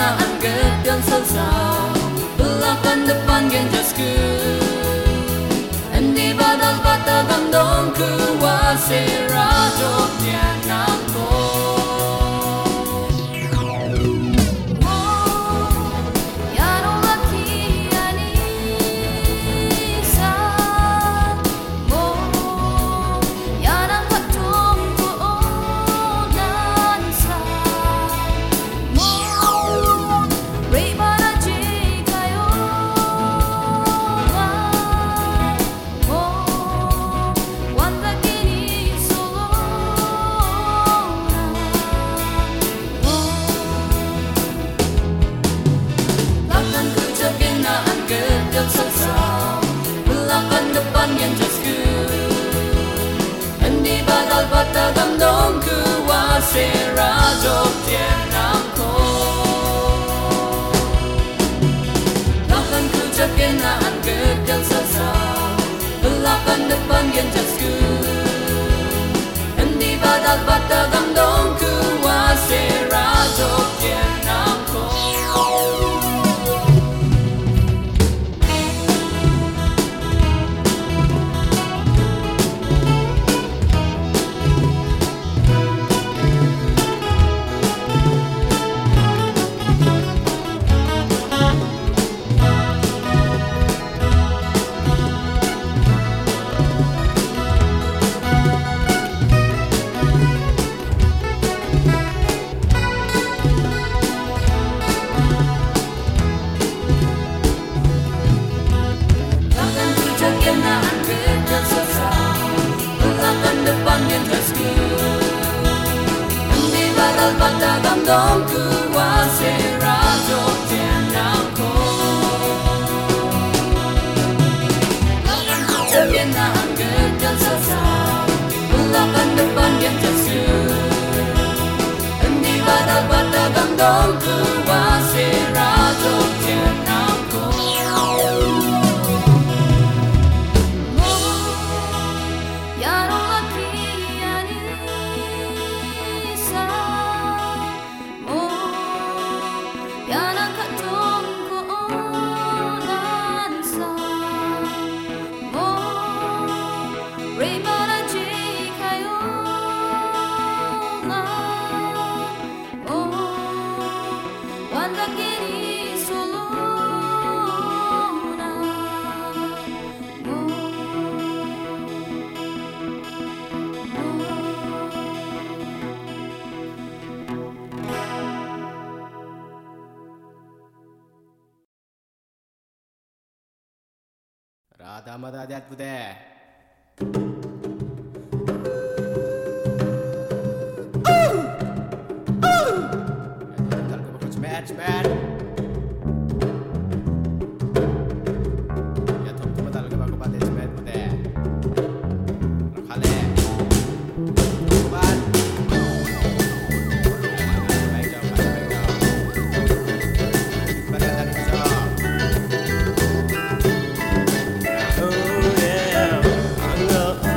kenaan gedang selsau, belakang depan genjasku. Endi badal bata gandong kuwase rajo tianangko. Bata gandong kuwase rajo tianangko. Lakan ku kenaan gedang selsau, belakang depan genjasku. Endi badal bata gandong kuwase rajo tianangko. Bata gandong kuwase rajo tianangko. Lakan ku kenaan gedang selsau, belakang depan genjasku. Endi badal bata gandong kuwase rajo tianangko. Rada mada adat bude. Cepat. Ya top tu betul ke baku pada cepat bude. Rakhale. Cepat. Baik jauh. Pada dari jauh. Oh yeah.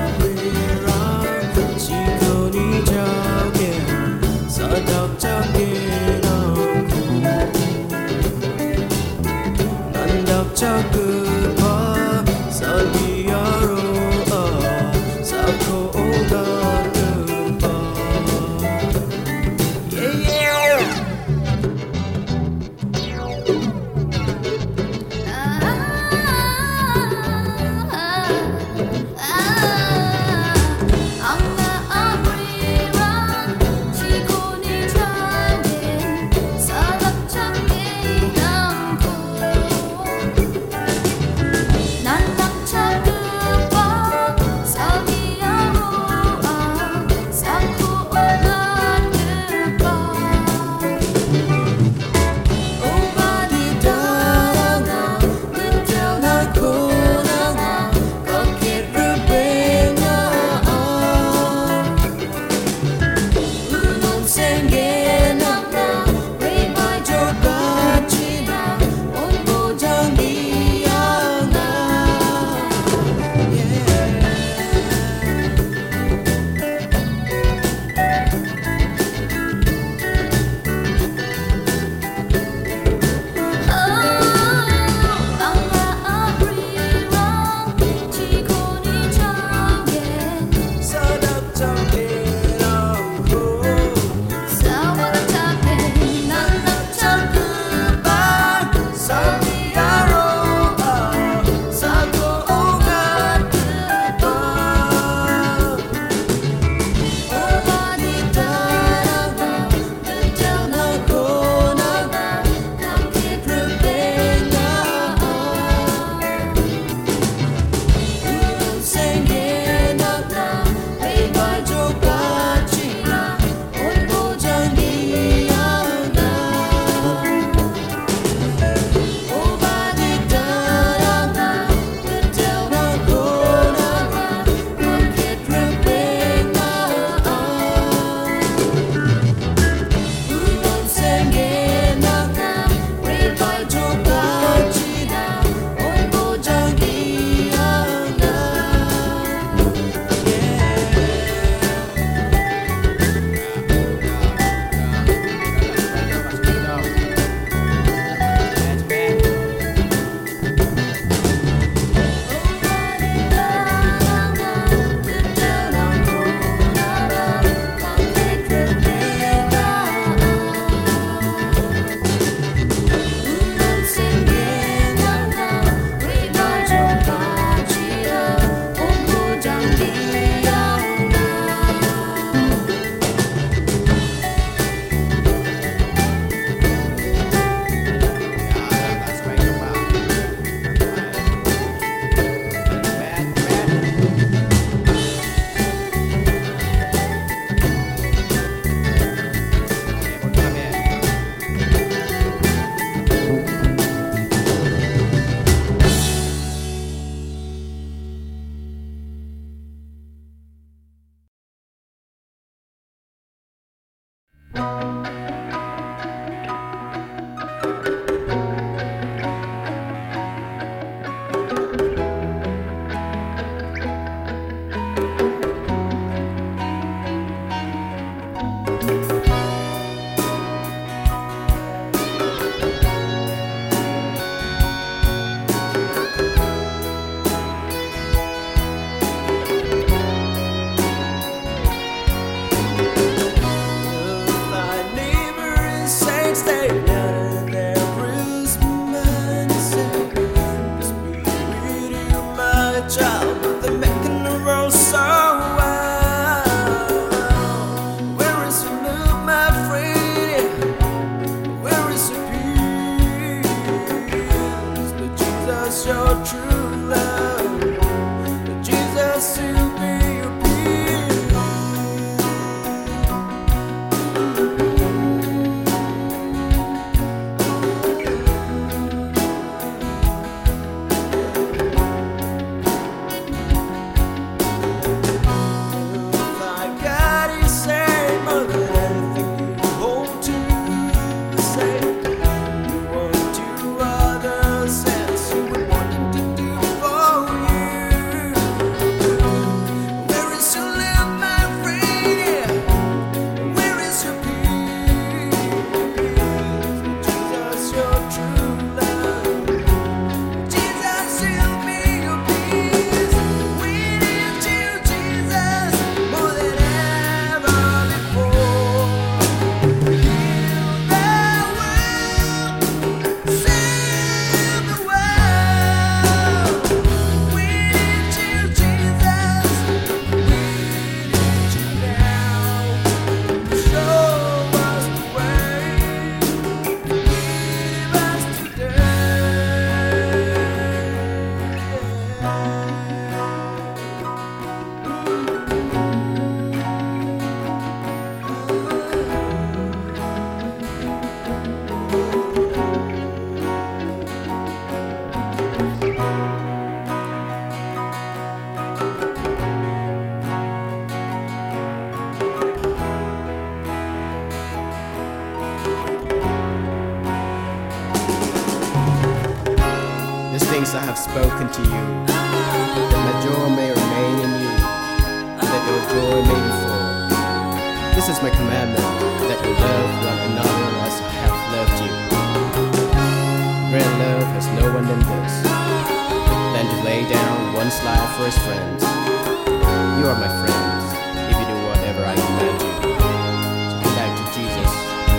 have spoken to you, that my joy may remain in you, and that your joy may be full. This is my commandment, that you love one another as I have loved you. Great love has no one than this, than to lay down one's life for his friends. You are my friends, if you do whatever I command you. So be like to Jesus.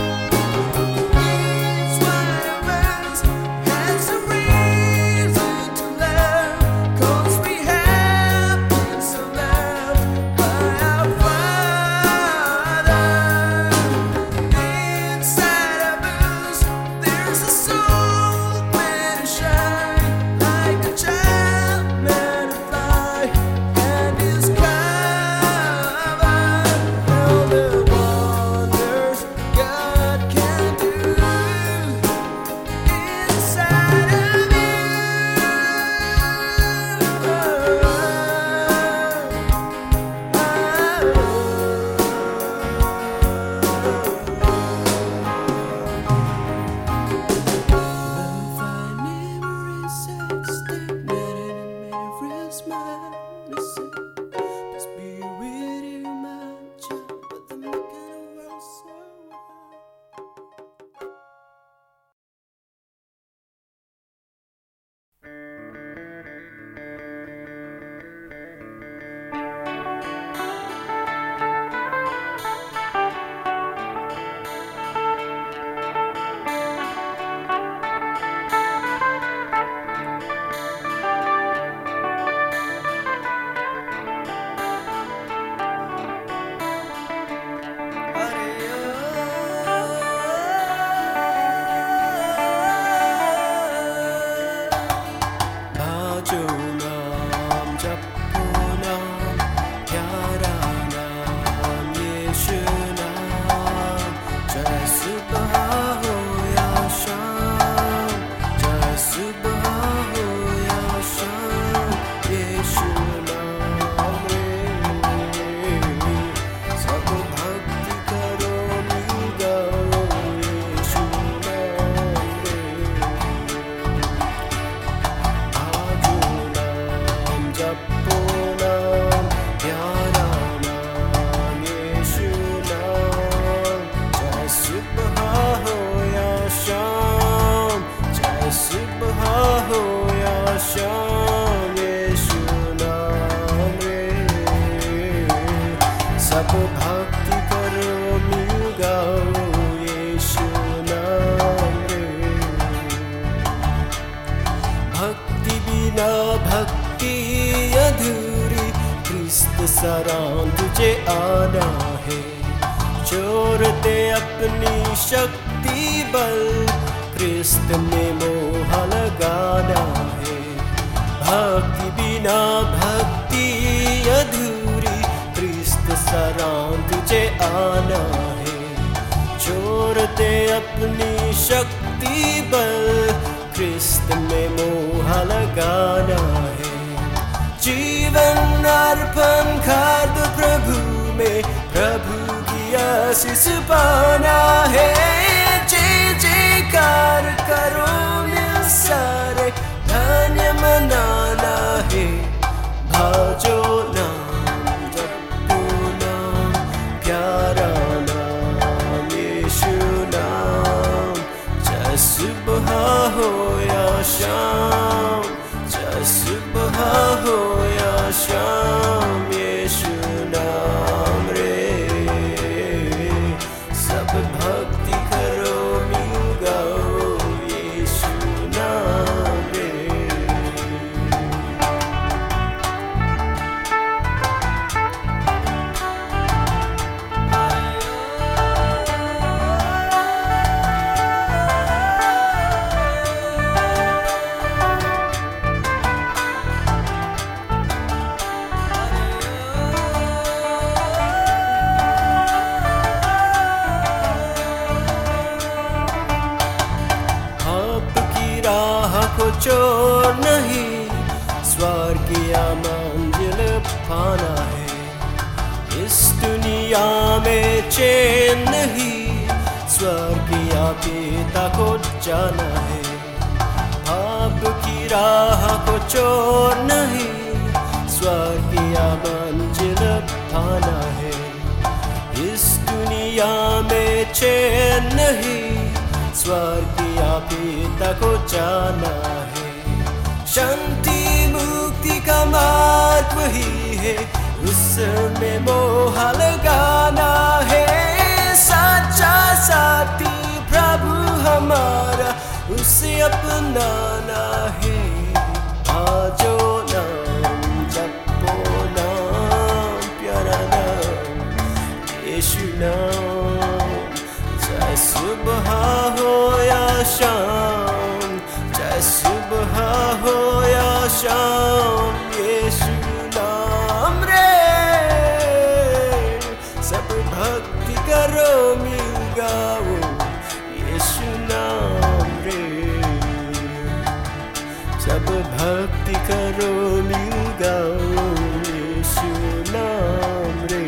सरां तुझे आना है, छोड़ते अपनी शक्ति बल, क्रिस्त में मोह लगाना है। भक्ति बिना भक्ति अधूरी, क्रिस्त सरां तुझे आना है, छोड़ते अपनी शक्ति बल, क्रिस्त में मोह लगाना है। जीवन अर्पण कर दो प्रभु में, प्रभु की आशीष पाना है। जय जयकार करो मिल सारे, धन्य मनाना है। भाजो नाम जपो नाम, प्यारा नाम यीशु नाम, चाहे सुबह हो या शाम, चाहे सुबह हो या शाम, यीशु नाम रे। सब भक्ति करो मिल गाओ, यीशु नाम रे। चोर नहीं, स्वर्गीय मंजिल पाना है। इस दुनिया में चैन नहीं, स्वर्गीय पिता को जाना है। पाप की राह को छोड़ नहीं, स्वर्गीय मंजिल पाना है। इस दुनिया में चैन नहीं, स्वर्गीय पिता को जाना है। शांति मुक्ति का मार्ग वही है, उसमें मोह लगाना है। सच्चा साथी प्रभु हमारा, उसे अपनाना है। आजो नाम जपो नाम, प्यारा नाम यीशु नाम। चाहे सुबह हो या शाम, चाहे सुबह हो या शाम, यीशु नाम रे। सब भक्ति करो मिल गाओ, यीशु नाम रे। सब भक्ति करो मिल गाओ, यीशु नाम रे।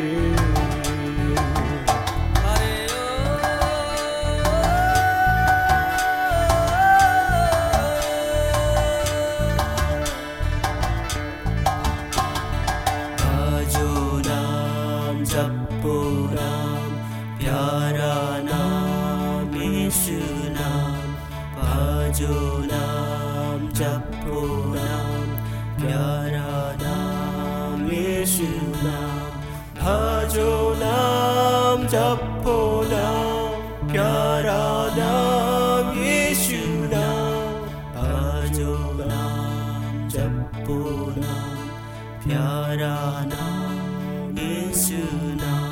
जपो नाम, प्यारा नाम यीशु नाम। भजो नाम जपो नाम, प्यारा नाम यीशु नाम। भजो नाम जपो नाम, प्यारा नाम यीशु नाम। भजो नाम जपो नाम, प्यारा नाम यीशु नाम।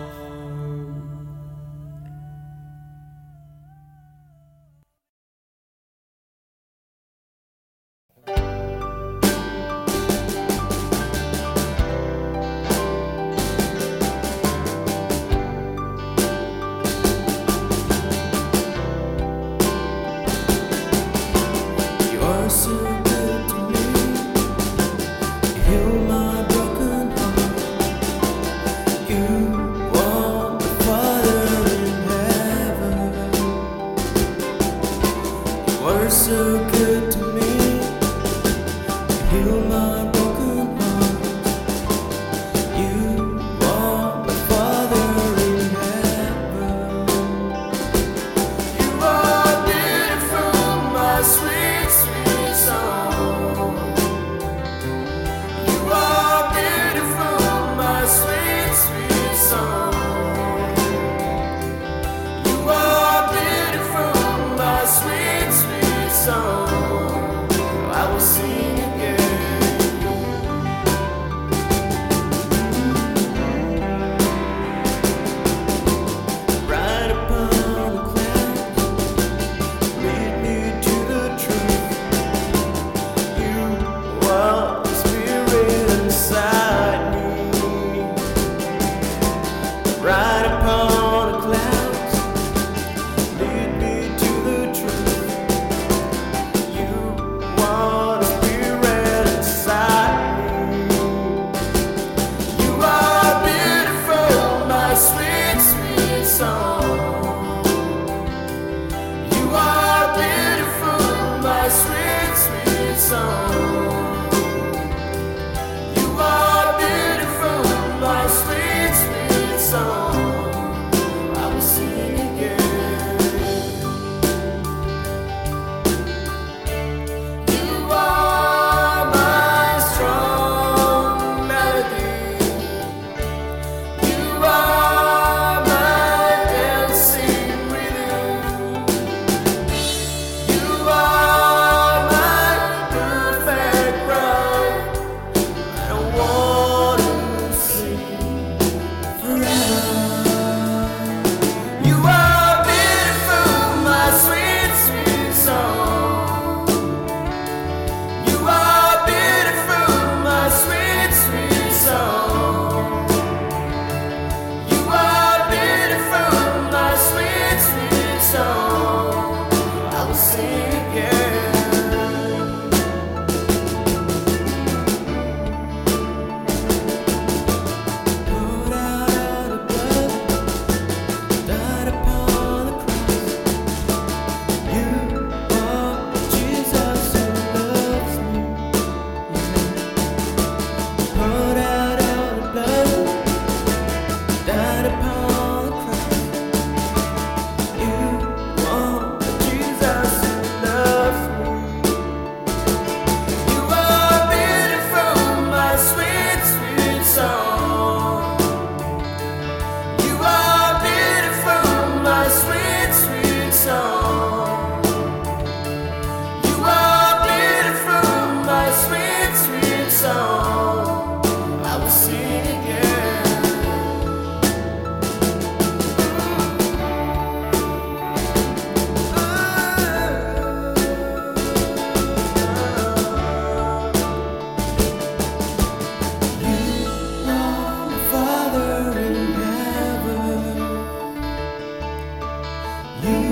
You are so good to me, heal my broken heart. You are the Father in heaven. You are so good to me, heal my broken heart. You are the Father in heaven. You are beautiful, my sweet, sweet song. You are beautiful, my sweet, sweet song. You are beautiful, my sweet, sweet song. I will sing again. Ride upon a cloud, lead me to the truth. You are the spirit inside me. Ride upon a cloud, lead me to the truth. You are the spirit inside me. You are beautiful, my sweet, sweet song. You are beautiful, my sweet, sweet song. You are beautiful, my sweet, sweet song. You